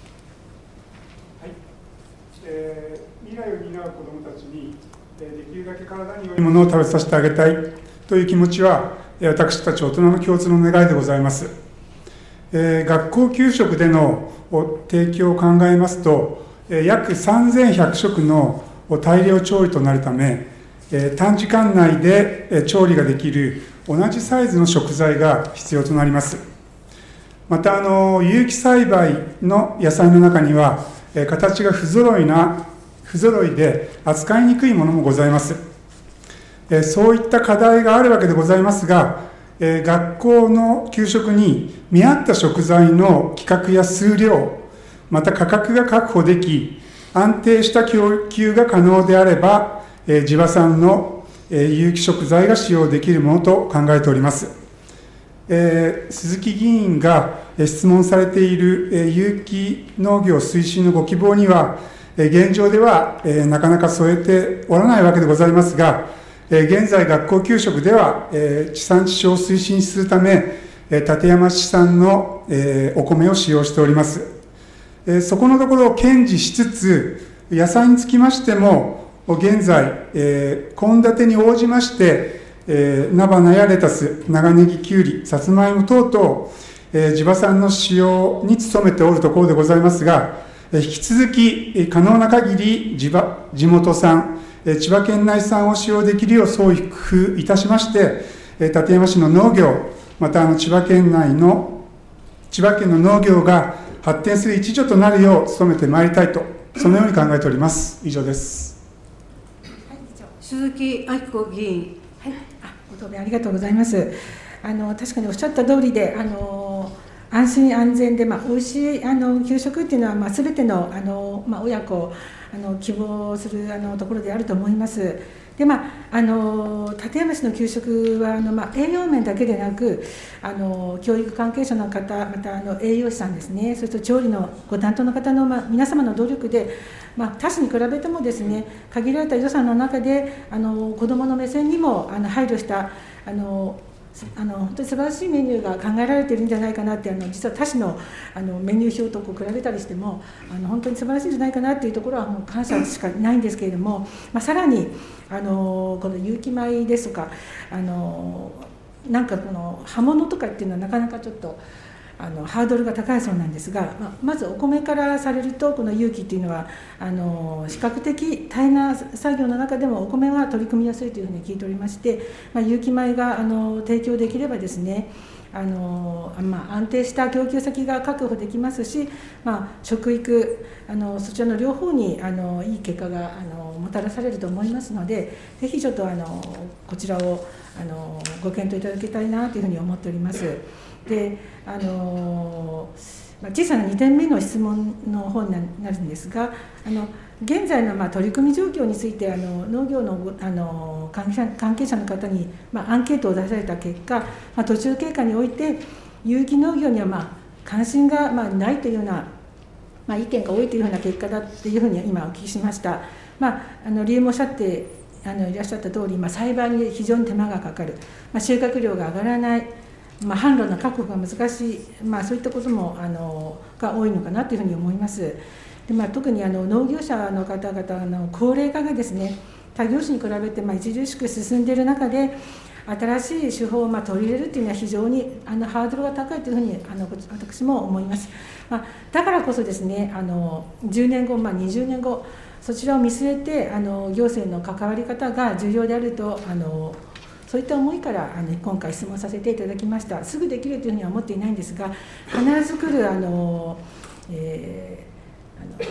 未来を担う子どもたちにできるだけ体に良いものを食べさせてあげたいという気持ちは私たち大人の共通の願いでございます。学校給食での提供を考えますと約3100食の大量調理となるため短時間内で調理ができる同じサイズの食材が必要となります。また有機栽培の野菜の中には形が不揃いで扱いにくいものもございます。そういった課題があるわけでございますが、学校の給食に見合った食材の規格や数量、また価格が確保でき、安定した供給が可能であれば、地場産の有機食材が使用できるものと考えております。鈴木議員が質問されている有機農業推進のご希望には、現状ではなかなか添えておらないわけでございますが、現在、学校給食では地産地消を推進するため、館山市産のお米を使用しております。そこのところを堅持しつつ、野菜につきましても、現在、献立に応じまして、菜花やレタス、長ネギ、きゅうり、さつまいも等々、地場産の使用に努めておるところでございますが、引き続き可能な限り地元産、千葉県内産を使用できるよう創意工夫いたしまして、館山市の農業、また千葉県の農業が発展する一助となるよう努めてまいりたいと、そのように考えております。以上です。 鈴木明子議員。 はい、ご答弁ありがとうございます。確かにおっしゃった通りで、安心安全で、おいしい給食っていうのは、全ての親子希望するところであると思います。で館山市の給食は栄養面だけでなく教育関係者の方、また栄養士さんですね、それと調理のご担当の方の、皆様の努力で、他市に比べてもですね、限られた予算の中で子どもの目線にも配慮した本当に素晴らしいメニューが考えられているんじゃないかなって、実は他市のメニュー表と比べたりしても本当に素晴らしいんじゃないかなっていうところはもう感謝しかないんですけれども、さらにこの有機米ですとかなんかこの葉物とかっていうのはなかなかちょっとハードルが高いそうなんですが、まずお米からされるとこの有機っていうのは比較的大変な作業の中でもお米は取り組みやすいというふうに聞いておりまして、有機米が提供できればですね、安定した供給先が確保できますし、食育そちらの両方にいい結果がもたらされると思いますので、ぜひちょっとこちらをご検討いただきたいなというふうに思っております。で小さな2点目の質問の方になるんですが、現在の取り組み状況について農業の関係者の方にアンケートを出された結果、途中経過において有機農業には関心がないというような意見が多いというような結果だというふうに今お聞きしました。理由もおっしゃっていらっしゃった通り、栽培に非常に手間がかかる、収穫量が上がらない、販路の確保が難しい、そういったこともが多いのかなというふうに思います。で特に農業者の方々の高齢化がですね、他業種に比べて著しく進んでいる中で、新しい手法を取り入れるというのは非常にハードルが高いというふうに私も思います。だからこそですね、10年後、20年後、そちらを見据えて行政の関わり方が重要であるとそういった思いから今回質問させていただきました。すぐできるというふうには思っていないんですが、必ず来る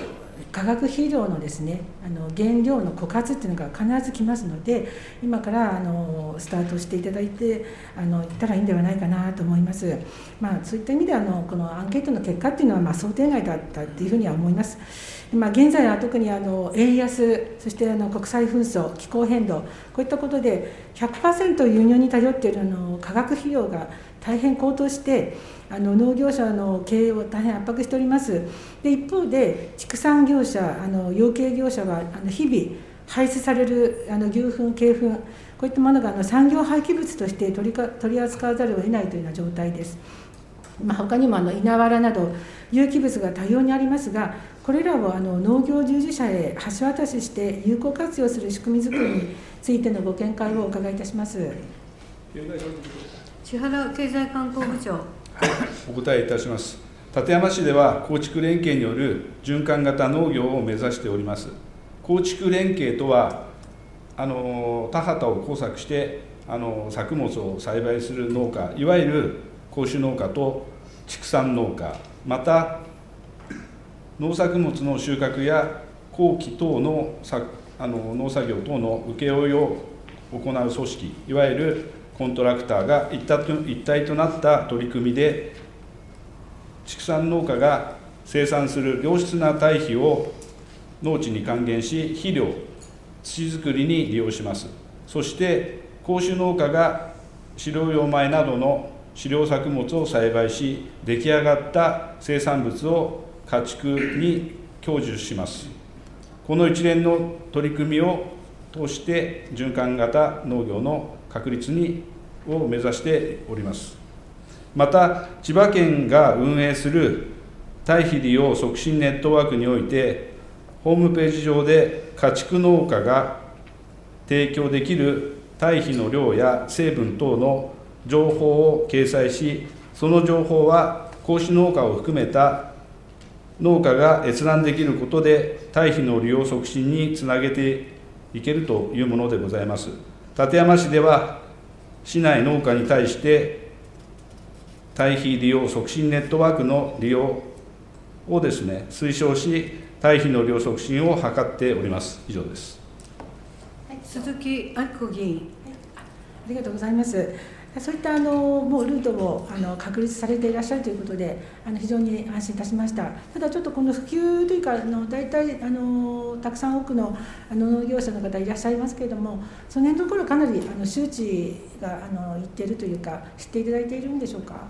化学肥料のですね原料の枯渇っていうのが必ず来ますので、今からスタートしていただいていったらいいんではないかなと思います。そういった意味でこのアンケートの結果っていうのは想定外だったっていうふうには思います。現在は特に円安、そして国際紛争、気候変動、こういったことで 100% 輸入に頼っている化学肥料が大変高騰して農業者の経営を大変圧迫しております。で一方で畜産業者、養鶏業者は日々排出される牛糞、鶏糞、こういったものが産業廃棄物として取り扱わざるを得ないというような状態です。他にも稲わらなど有機物が多様にありますが、これらを農業従事者へ橋渡しして有効活用する仕組み作りについてのご見解をお伺いいたします。 千原経済観光部長。 お答えいたします。館山市では構築連携による循環型農業を目指しております。構築連携とは田畑を耕作して作物を栽培する農家、いわゆる公種農家と畜産農家、また農作物の収穫や後期等の農作業等の請負を行う組織、いわゆるコントラクターが一体となった取り組みで、畜産農家が生産する良質な堆肥を農地に還元し、肥料、土作りに利用します。そして公種農家が飼料用米などの飼料作物を栽培し、出来上がった生産物を家畜に享受します。この一連の取り組みを通して循環型農業の確立を目指しております。また千葉県が運営する堆肥利用促進ネットワークにおいて、ホームページ上で家畜農家が提供できる堆肥の量や成分等の情報を掲載し、その情報は公種農家を含めた農家が閲覧できることで堆肥の利用促進につなげていけるというものでございます。館山市では市内農家に対して堆肥利用促進ネットワークの利用をですね推奨し、堆肥の利用促進を図っております。以上です。 鈴木明子議員。 ありがとうございます。そういったもうルートを確立されていらっしゃるということで非常に安心いたしました。ただちょっとこの普及というか大体たくさん多くの農業者の方いらっしゃいますけれども、その辺のところかなり周知がいっているというか知っていただいているんでしょうか。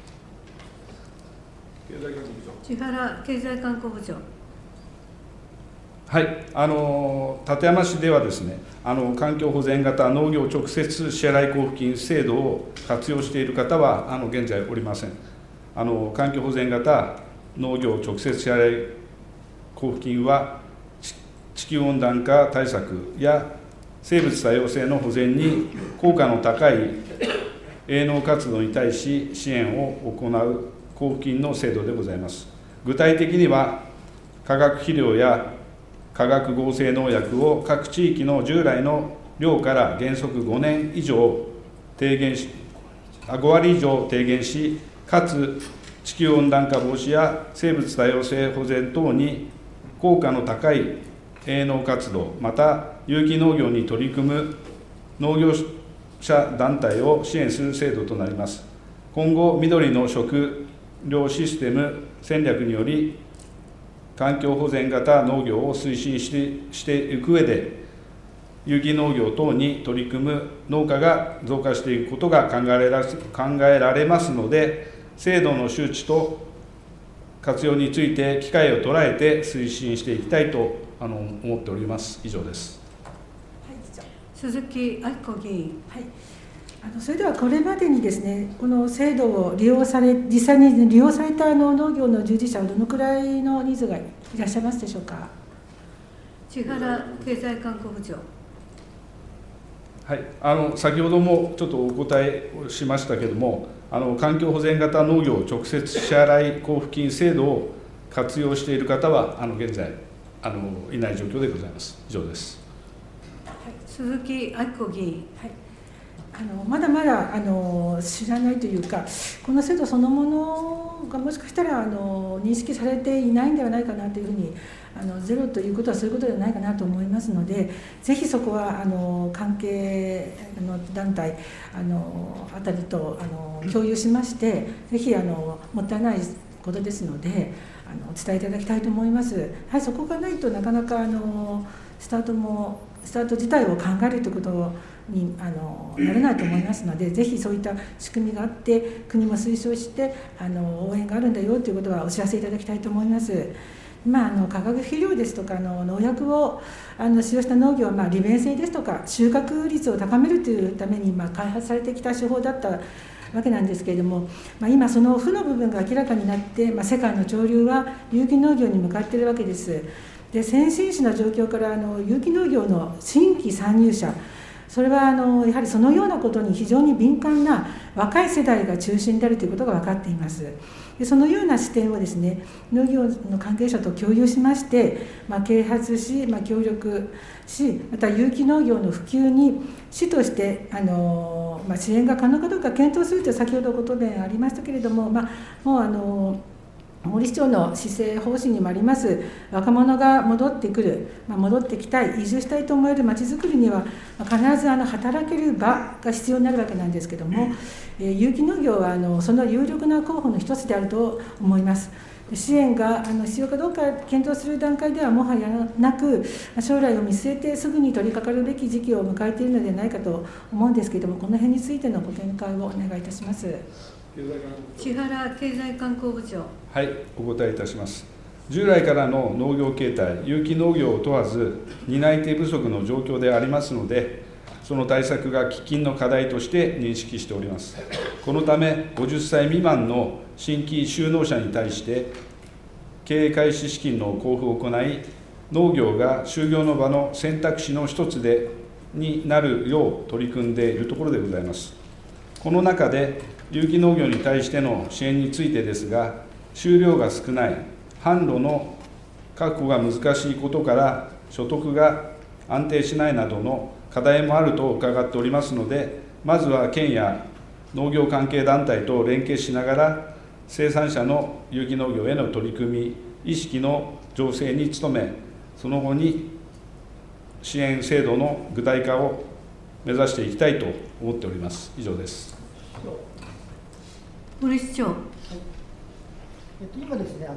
千原経済観光部長。 はい、館山市ではですね、環境保全型農業直接支払い交付金制度を活用している方は現在おりません。環境保全型農業直接支払い交付金は地球温暖化対策や生物多様性の保全に効果の高い営農活動に対し支援を行う交付金の制度でございます。具体的には化学肥料や化学合成農薬を各地域の従来の量から原則5割以上低減し、かつ地球温暖化防止や生物多様性保全等に効果の高い営農活動、また有機農業に取り組む農業者団体を支援する制度となります。今後、緑の食料システム戦略により環境保全型農業を推進していく上で、有機農業等に取り組む農家が増加していくことが考えられますので、制度の周知と活用について機会を捉えて推進していきたいと思っております。以上です。 鈴木明子議員。 はい。それではこれまでにですね、この制度を実際に利用された農業の従事者はどのくらいの人数がいらっしゃいますでしょうか。 千原経済観光部長。 はい、先ほどもちょっとお答えをしましたけれども、環境保全型農業直接支払い交付金制度を活用している方は現在いない状況でございます。以上です。 はい、鈴木明子議員。 はい、まだまだ知らないというか、この制度そのものがもしかしたら認識されていないんではないかなというふうにゼロということはそういうことではないかなと思いますので、ぜひそこは関係団体あたりと共有しまして、ぜひもったいないことですのでお伝えいただきたいと思います。はい、そこがないとなかなかスタート自体を考えるということにならないと思いますので、ぜひそういった仕組みがあって国も推奨して応援があるんだよということはお知らせいただきたいと思います。化学肥料ですとか農薬を使用した農業は利便性ですとか収穫率を高めるというために開発されてきた手法だったわけなんですけれども、今その負の部分が明らかになって、世界の潮流は有機農業に向かっているわけです。で、先進地の状況から有機農業の新規参入者、それはやはりそのようなことに非常に敏感な若い世代が中心であるということが分かっています。で、そのような視点をですね、農業の関係者と共有しまして、啓発し、協力し、また有機農業の普及に市として支援が可能かどうか検討するという先ほどご答弁ありましたけれども、もう森市長の施政方針にもあります若者が戻ってくる、戻ってきたい、移住したいと思えるまちづくりには必ず働ける場が必要になるわけなんですけども、有機農業はその有力な候補の一つであると思います。支援が必要かどうか検討する段階ではもはやなく、将来を見据えてすぐに取り掛かるべき時期を迎えているのではないかと思うんですけれども、この辺についてのご見解をお願いいたします。 千原経済観光部長。 はい、お答えいたします。従来からの農業形態、有機農業を問わず、担い手不足の状況でありますので、その対策が喫緊の課題として認識しております。このため、50歳未満の新規就農者に対して、経営開始資金の交付を行い、農業が就業の場の選択肢の一つになるよう取り組んでいるところでございます。この中で、有機農業に対しての支援についてですが、収量が少ない、販路の確保が難しいことから、所得が安定しないなどの課題もあると伺っておりますので、まずは県や農業関係団体と連携しながら、生産者の有機農業への取り組み、意識の醸成に努め、その後に支援制度の具体化を目指していきたいと思っております。以上です。 森市長。 今ですね、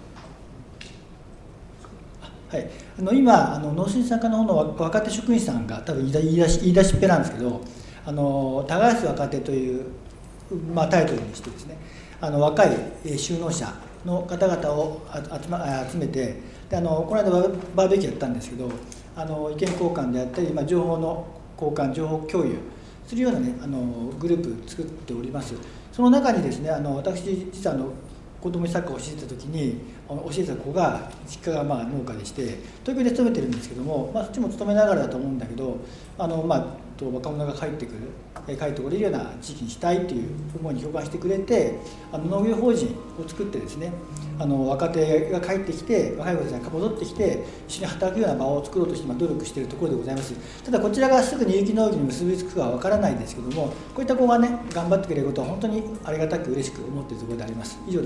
今農水産課の方の若手職員さんが多分言い出しっぺなんですけど、耕す若手という、タイトルにしてですね、若い就農者の方々を集めて、でこの間バーベキューやったんですけど、意見交換であったり、情報の交換、情報共有するような、グループ作っております。その中にですね、私実は子どもにサッカーを教えてた時に教えてた子が実家が農家でして東京で勤めてるんですけども、そっちも勤めながらだと思うんだけど、若者が帰ってこれるような地域にしたいという思いに共感してくれて、農業法人を作ってですね、若手が帰ってきて、若い子たちが戻ってきて一緒に働くような場を作ろうとして努力しているところでございます。ただこちらがすぐに有機農業に結びつくかは分からないですけども、こういった子がね頑張ってくれることは本当にありがたく嬉しく思っているところであります。以上です。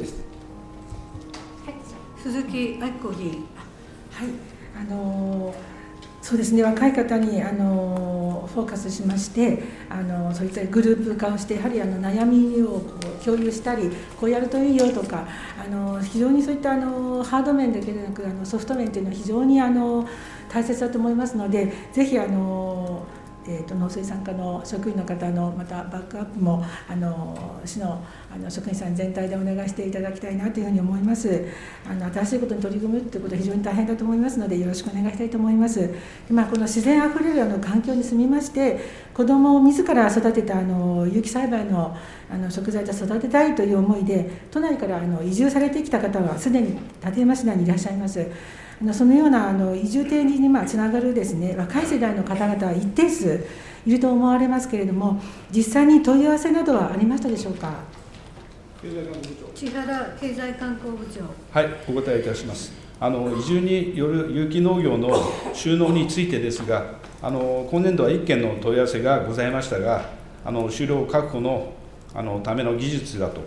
鈴木明子議員。 はい、そうですね、若い方にフォーカスしまして、そういったグループ化をして、やはり悩みを共有したり、こうやるといいよとか、非常にそういったハード面だけでなくソフト面というのは非常に大切だと思いますので、ぜひ農水産課の職員の方のまたバックアップも市の職員さん全体でお願いしていただきたいなというふうに思います。新しいことに取り組むということは非常に大変だと思いますので、よろしくお願いしたいと思います。この自然あふれる環境に住みまして、子どもを自ら育てた有機栽培の食材で育てたいという思いで、都内から移住されてきた方はすでに館山市内にいらっしゃいます。そのような移住定義につながるですね、若い世代の方々は一定数いると思われますけれども、実際に問い合わせなどはありましたでしょうか。 千原経済観光部長。 はい、お答えいたします。移住による有機農業の就農についてですが、今年度は1件の問い合わせがございましたが、就労確保のための技術だとか、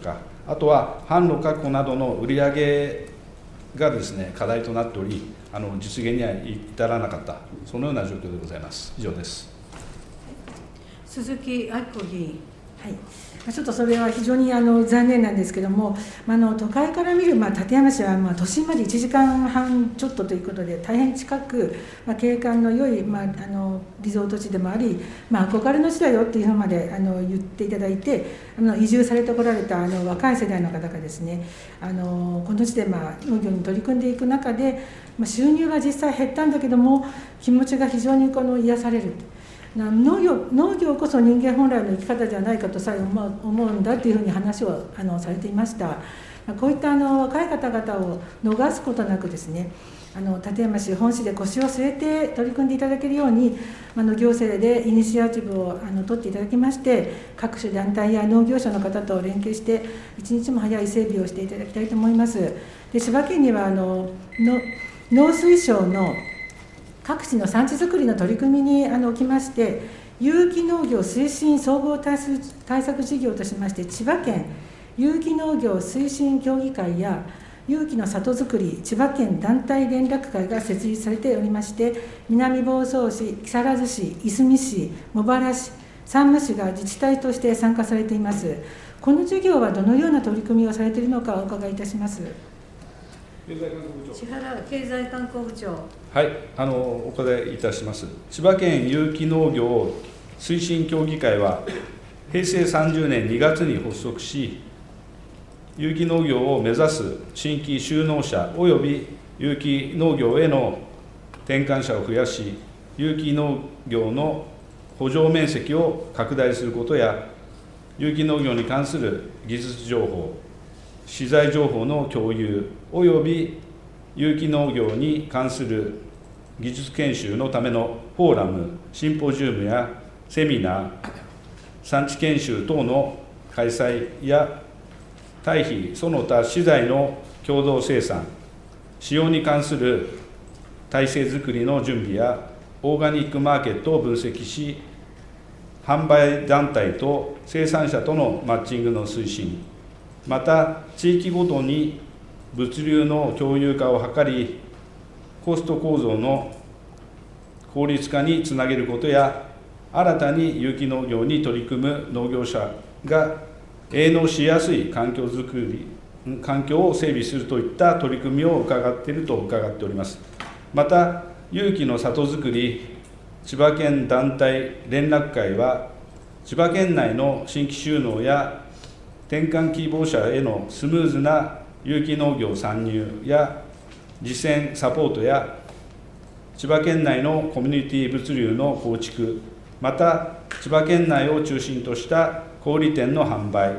あとは販路確保などの売り上げがですね、課題となっており、実現には至らなかった、そのような状況でございます。以上です。 鈴木明子議員。 はい、ちょっとそれは非常に残念なんですけれども、都会から見る、館山市は都心まで1時間半ちょっとということで、大変近く、景観の良い、リゾート地でもあり、憧れの地だよっていうふうまで言っていただいて、移住されてこられた若い世代の方がですね、この地で農業に取り組んでいく中で、収入が実際減ったんだけども、気持ちが非常に癒される。農業こそ人間本来の生き方じゃないかとさえ思うんだというふうに話をされていました。こういった若い方々を逃すことなくですね、館山市本市で腰を据えて取り組んでいただけるように、行政でイニシアチブを取っていただきまして、各種団体や農業者の方と連携して一日も早い整備をしていただきたいと思います。で、千葉県には農水省の各地の産地づくりの取り組みにおきまして、有機農業推進総合対策事業としまして、千葉県有機農業推進協議会や有機の里づくり千葉県団体連絡会が設立されておりまして、南房総市、木更津市、いすみ市、茂原市、山武市が自治体として参加されています。この事業はどのような取り組みをされているのかお伺いいたします。 千原経済観光部長。 はい、お答えいたします。千葉県有機農業推進協議会は、平成30年2月に発足し、有機農業を目指す新規就農者および有機農業への転換者を増やし、有機農業の圃場面積を拡大することや、有機農業に関する技術情報、資材情報の共有および有機農業に関する技術研修のためのフォーラム、シンポジウムやセミナー、産地研修等の開催や、堆肥その他資材の共同生産、使用に関する体制づくりの準備や、オーガニックマーケットを分析し、販売団体と生産者とのマッチングの推進、また地域ごとに物流の共有化を図り、コスト構造の効率化につなげることや、新たに有機農業に取り組む農業者が営農しやすい環境を整備するといった取り組みを伺っていると伺っております。また、有機の里づくり千葉県団体連絡会は、千葉県内の新規就農や転換希望者へのスムーズな有機農業参入や実践サポートや、千葉県内のコミュニティ物流の構築、また千葉県内を中心とした小売店の販売、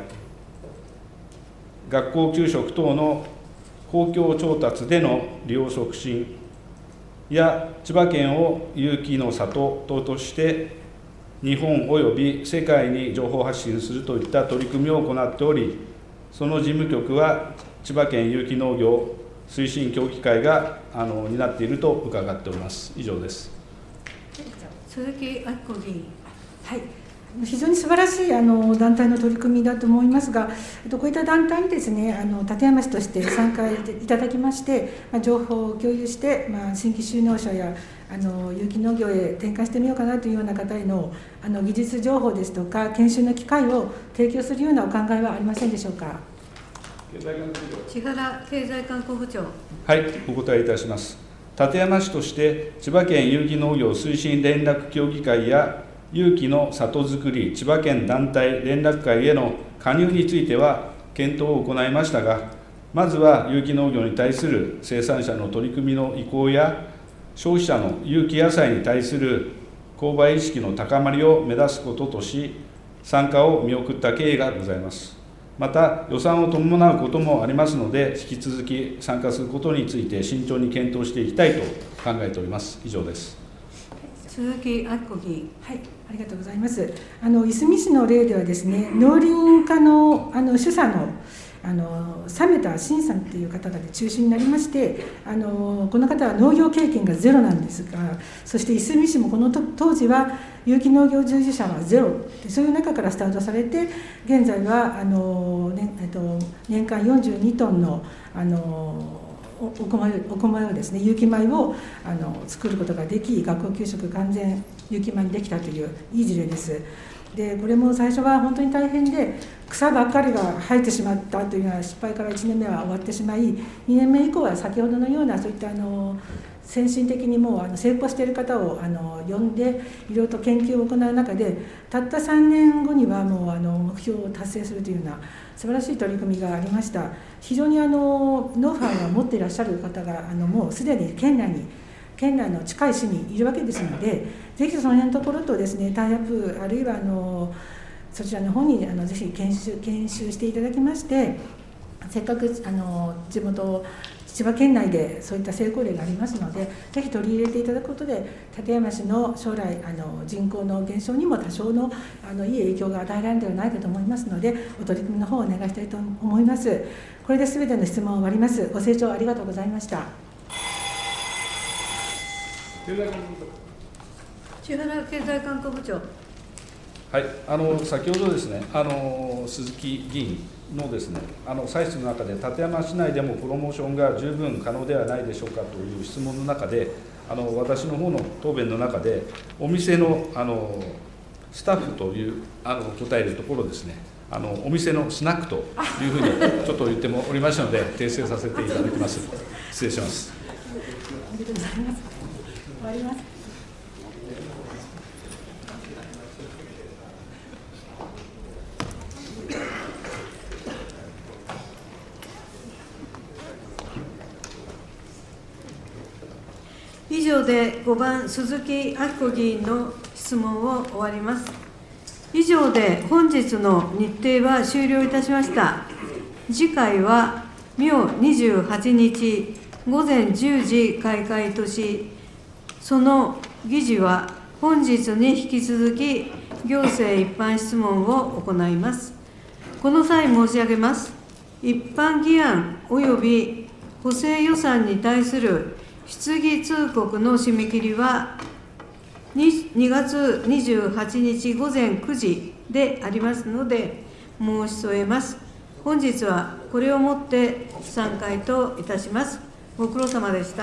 学校給食等の公共調達での利用促進や、千葉県を有機の里として日本および世界に情報発信するといった取り組みを行っており、その事務局は千葉県有機農業推進協議会が担っていると伺っております。以上です。 鈴木明子議員。 はい、非常に素晴らしい団体の取り組みだと思いますが、こういった団体にですね、館山市として参加いただきまして、情報を共有して、新規就農者や有機農業へ転換してみようかなというような方への技術情報ですとか研修の機会を提供するようなお考えはありませんでしょうか。 千原経済観光部長。 はい、お答えいたします。館山市として千葉県有機農業推進連絡協議会や有機の里づくり千葉県団体連絡会への加入については検討を行いましたが、まずは有機農業に対する生産者の取り組みの移行や、消費者の有機野菜に対する購買意識の高まりを目指すこととし、参加を見送った経緯がございます。また、予算を伴うこともありますので、引き続き参加することについて慎重に検討していきたいと考えております。以上です。 鈴木明子議員。 はい、ありがとうございます。いすみ市の例ではですね、農林課の主査の鮫田真さんという方が中心になりまして、この方は農業経験がゼロなんですが、そしていすみ市もこの当時は有機農業従事者はゼロ、そういう中からスタートされて、現在は年間42トンのお米をですね、有機米を作ることができ、学校給食完全有機米にできたといういい事例です。でこれも最初は本当に大変で、草ばっかりが生えてしまったというような失敗から1年目は終わってしまい、2年目以降は先ほどのようなそういった先進的にもう成功している方を呼んでいろいろと研究を行う中で、たった3年後にはもう目標を達成するというような素晴らしい取り組みがありました。非常にノウハウを持っていらっしゃる方がもうすでに県内の近い市にいるわけですので、ぜひその辺のところとですね、タイアップ、あるいはそちらの方にぜひ研修していただきまして、せっかく地元千葉県内でそういった成功例がありますので、ぜひ取り入れていただくことで、館山市の将来人口の減少にも多少のいい影響が与えられるのではないかと思いますので、お取り組みの方をお願いしたいと思います。これで全ての質問を終わります。ご清聴ありがとうございました。 千原経済観光部長。 はい、先ほどですね、鈴木議員のですね、歳出の中で、館山市内でもプロモーションが十分可能ではないでしょうかという質問の中で、私の方の答弁の中で、お店のスタッフという答えるところですね、お店のスナックというふうにちょっと言ってもおりましたので、訂正させていただきます。失礼します。 ありがとうございます。終わります。 以上で5番鈴木明子議員の質問を終わります。以上で本日の日程は終了いたしました。次回は明28日午前10時開会とし、その議事は本日に引き続き行政一般質問を行います。この際申し上げます。一般議案及び補正予算に対する質疑通告の締め切りは2月28日午前9時でありますので申し添えます。本日はこれをもって散会といたします。ご苦労様でした。